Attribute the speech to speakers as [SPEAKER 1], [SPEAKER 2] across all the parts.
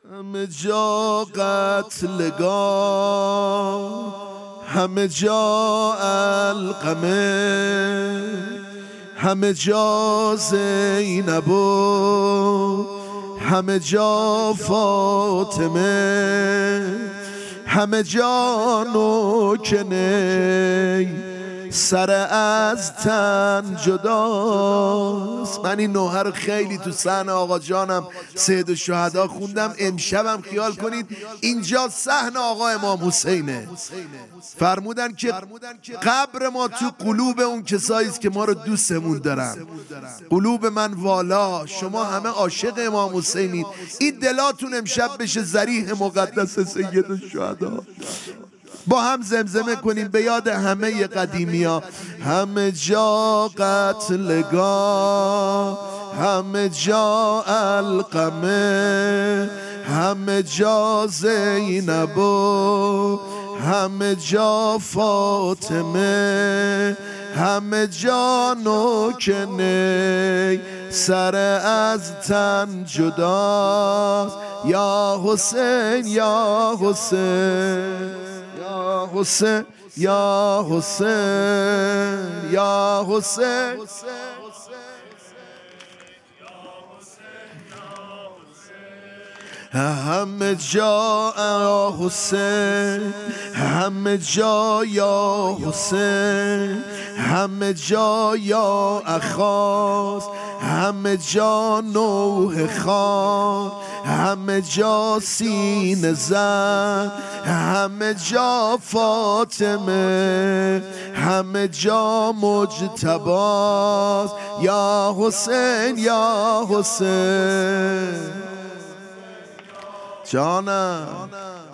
[SPEAKER 1] همه جا قتلگاه، همه جا علقمه، همه جا زینب و همه جا فاطمه، همه جا نوکنه سر از تن جداست. من این نوحه رو خیلی تو صحن آقا جانم سید الشهدا خوندم. امشبم خیال کنید اینجا صحن آقا امام حسینه. فرمودن که قبر ما تو قلوب اون کسایی است که ما رو دوستمون دارن. قلوب من والا، شما همه عاشق امام حسینید. این دلاتون امشب بشه ضریح مقدس سید الشهدا. با هم زمزمه کنیم به یاد همه قدیمی ها. همه جا قتلگاه، همه جا علقمه، همه جا زینب و همه جا فاطمه، همه جا نوکنه سر از تن جداست. یا حسین یا حسین یا حسین یا حسین یا حسین. همه جا یا حسین، همه جا یا حسین، همه جا یا اخاس، همه جا نوح خان، همه جا سینه زن، همه جا فاطمه، همه جا مجتباست. یا حسین یا حسین جانم.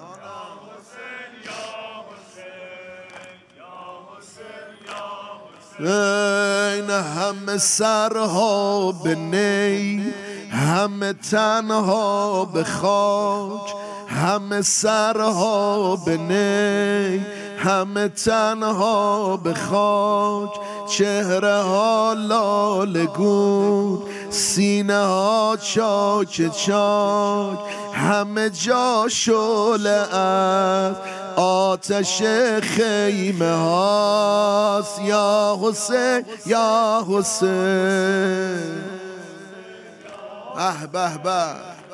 [SPEAKER 1] این همه سرها به نی، همه تنها به خاک، همه سرها به نی، همه تنها به خاک، چهره ها لالگون، سینه ها چاک چاک، همه جا شعله از آتش خیمه هاست. یا حسین یا حسین. به به به.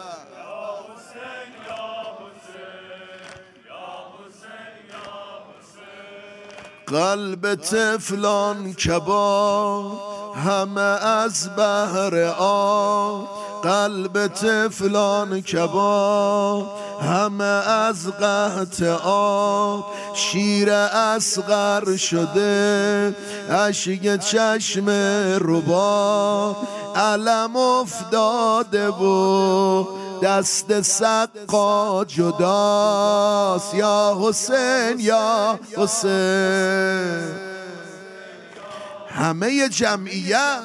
[SPEAKER 1] قلب طفلان کباب همه از بحر آب، قلب طفلان کباب همه از قحط آب، شیر اصغر شده اشک چشم رباب، علم افتاده و دست سقا جداست. یا حسین یا حسین. همه جمعیت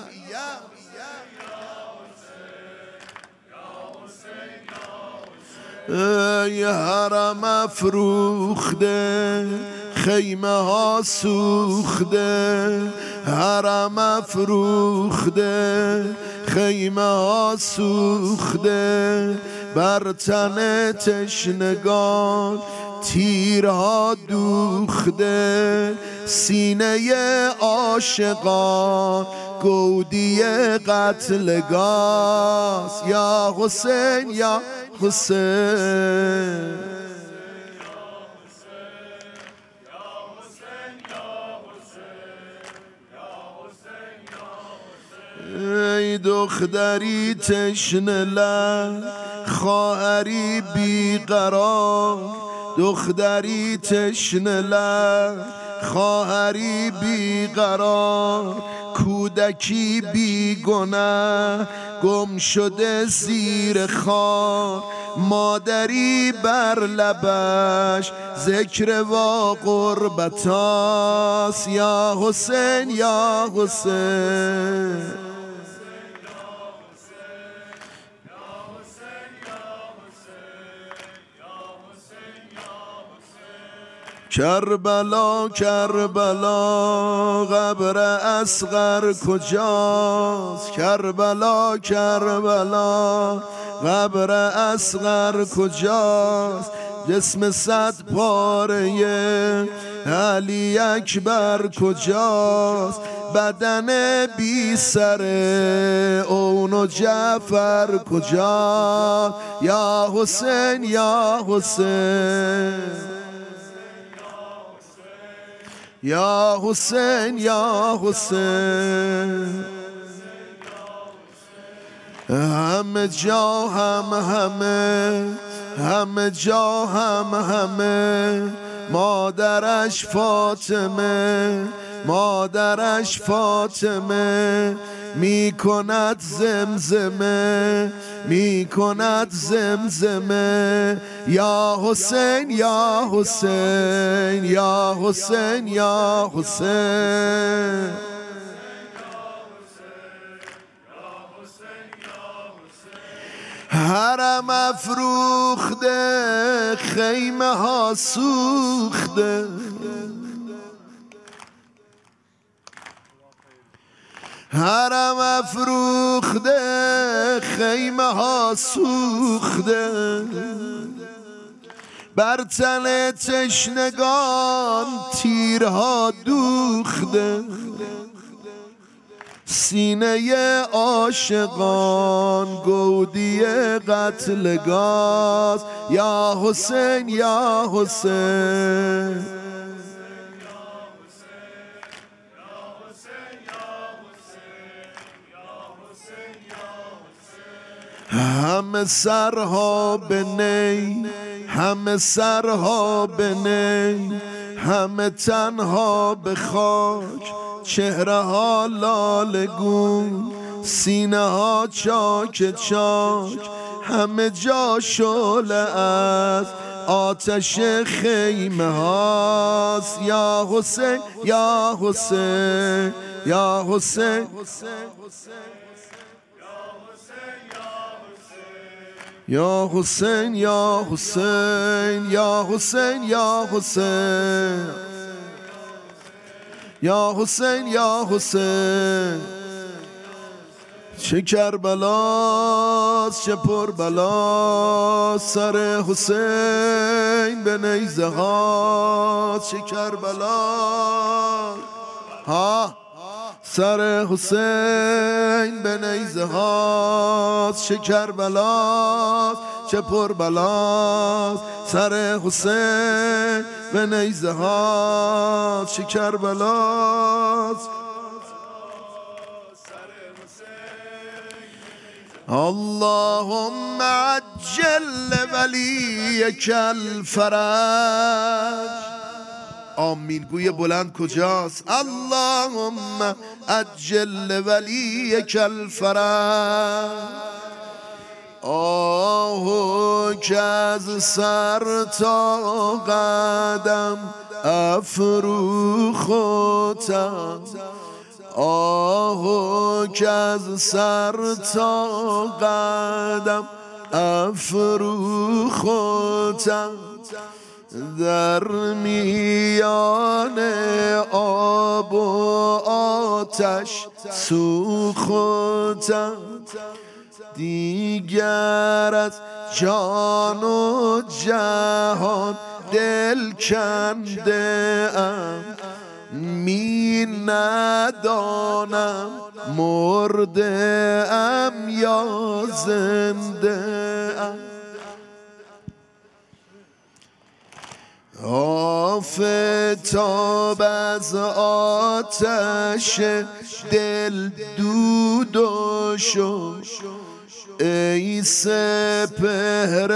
[SPEAKER 1] ای حرم افروخته، خیمه ها سوخته، حرم افروخته، خیمه ها سوخته، بر تن تشنگان تیرها دوخته، سینه عاشقان گودی قتلگاست. یا حسین یا حسین. ای دختری تشنه لب، خواهری بیقرار، دختری تشنه لب، خواهری بیقرار، کودکی بیگناه گم شده زیر خاک، مادری بر لبش ذکر و قربتاست. یا حسین یا حسین. کربلا کربلا قبر اصغر کجاست؟ کربلا کربلا قبر اصغر کجاست؟ جسم 100 پاره علی اکبر کجاست؟ بدن بی سر اون و جعفر کجاست؟ یا حسین یا حسین یا حسین یا حسین. همه جا همه جا همه مادرش فاطمه میکند زمزمه یا حسین یا حسین یا حسین یا حسین. حرم افروخته خیمه ها سوخته، حرم افروخته خیمه ها سوخته، بر تن تشنگان تیرها دوخته، سینه عاشقان گودی قتلگاست یا حسین یا حسین. همه سرها به نی، همه سرها به نی، همه تنها به خاک، چهره ها لالگون، سینه ها چاک چاک، همه جا شعله از آتش خیمه هاست یا حسین یا حسین یا حسین یا حسین یا حسین یا حسین یا حسین یا حسین یا حسین. چه کربلاست چه پر بلاست سر حسین به نیزه ها، چه کربلاست ها سر حسین به نیزه هاست، چه کربلاست چه پر بلاست سر حسین به نیزه هاست، چه کربلاست. اللهم عجل ولیک الفرج. آمین گوی بلند کجاست؟ اللهم عجل ولیک الفرج. آهو که از سر تا قدم افروختم، آهو که از سر تا قدم افروختم، در میان آب و آتش سوختم، دیگر از جان و جهان دل کنده ام، می ندانم مرده ام یا زنده ام. آفتاب از آتش دل دود و شد، ای سپهر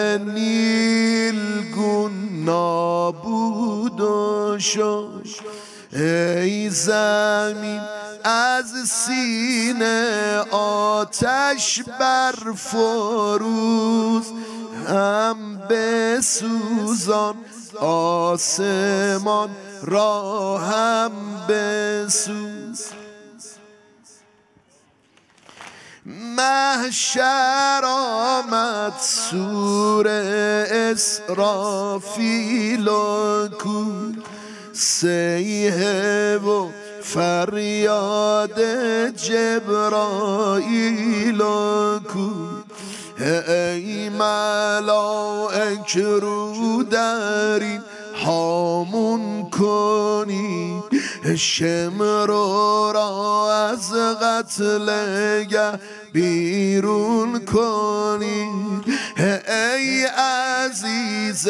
[SPEAKER 1] نیلگون نابود و شد، ای زمین از سینه آتش برفروز، هم بسوزان آسمان را هم بسوز. محشر آمد سور اسرافیل و کور، صیحه و فریاد جبرائیل و کور، ای ملائک رو در این هامون کنی، شمر را از قتل گه بیرون کنی. ای عزیز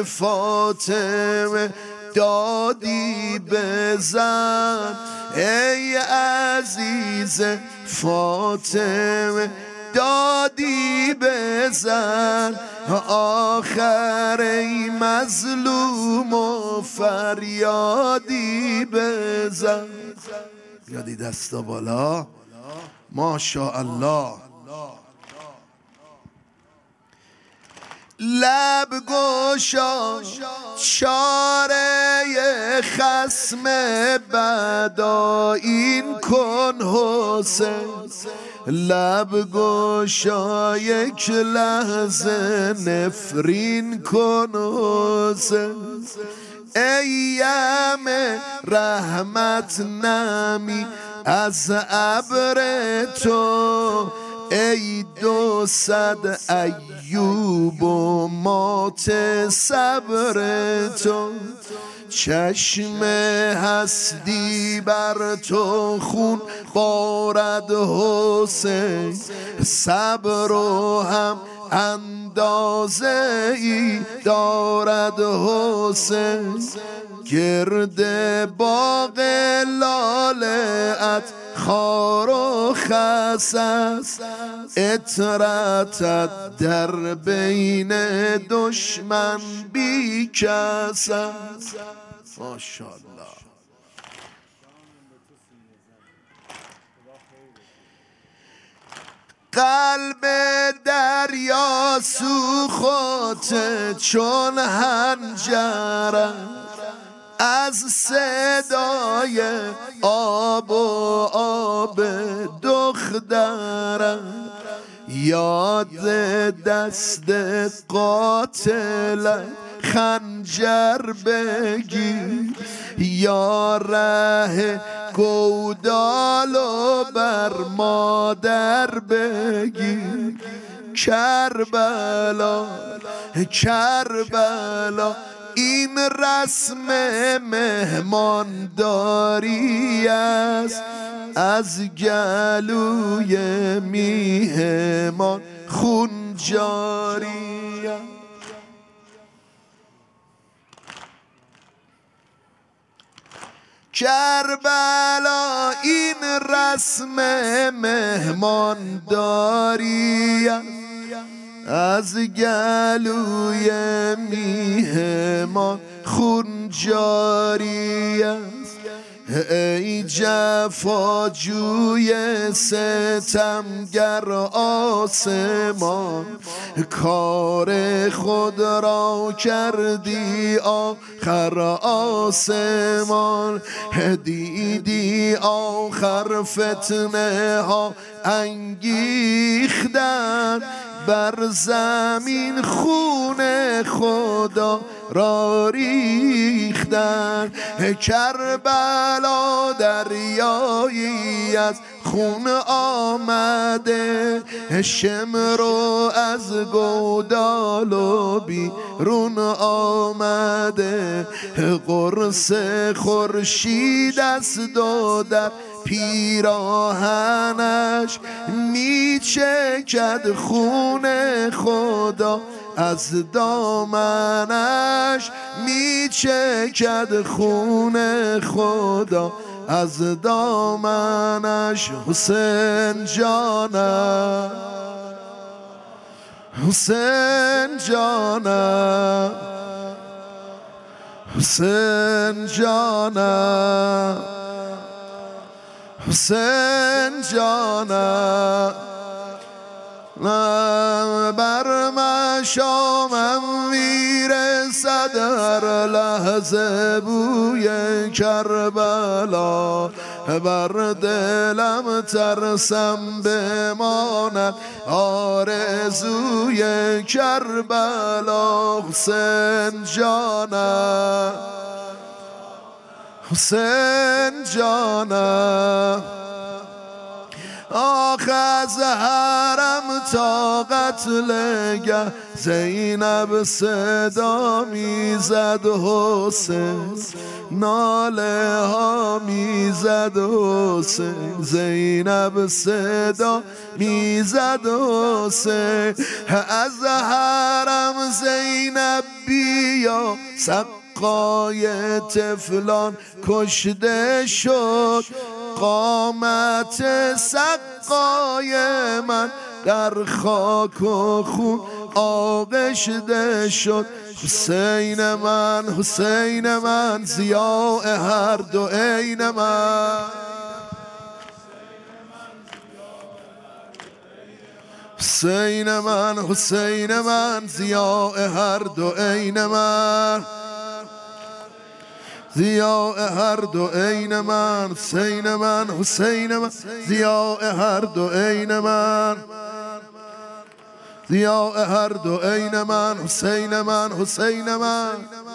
[SPEAKER 1] فاطمه دادی بزن، ای عزیز فاطمه دادی بزن، آخر ای مظلوم و فریادی بزن. یادی دستا بالا، ماشاءالله. لب گشا چاره خصم بدا این کن حسین، لب گشا یک لحظه نفرین کن حسین. ایم رحمت نمی از ابر تو، ای 200 ایوب و مات صبر تو. چشم هستی بر تو خون بارد حسین، صبر و هم اندازه ای دارد حسین. گرد باغ لاله‌ات خار و خس است، اطرتت در بین دشمن بی کس است. ماشاءالله. قلب دریا سوخته چون حنجره، از صدای آب و آب دخترم. یاد دست قاتل خنجر بگیر، یا ره گودالو بر مادر بگیر. کربلا کربلا این رسم مهمانداری است، از گلوی میهمان خون جاری است. کربلا این رسم مهمانداری است، از گلوی میهمان خون جاری است. ای جفاجوی ستمگر آسمان، کار خود را کردی آخر آسمان. دیدی آخر فتنه ها انگیختن، بر زمین خون خدا را ریختن. کربلا دریایی از خون آمده، شمرو از گودالو بیرون آمده. قرص خورشید است و در پیراهنش میچکد خون خدا، از دامنش میچکد خون خدا، از دامنش. حسین جانم حسین جانم حسین جانم حسین جانم. بر مشامم میرسد هر لحظه بوی کربلا، بر دلم ترسم بماند آرزوی کربلا. حسین جانم حسین جانم آخ از حرم تا قتلگه زینب صدا میزد حسین، ناله ها میزد حسین، زینب صدا میزد حسین. از حرم زینب بیا سقای طفلان کشته شد، قامت سقای من در خاک و خون آغشته شد. حسین من، حسین من، ضیاء هر دو عین من. حسین من، حسین من، ضیاء هر دو عین من، ضیاء هر دو عین من. حسین من، حسین من، ضیاء هر دو عین من، ضیاء هر دو عین من. حسین من، حسین من.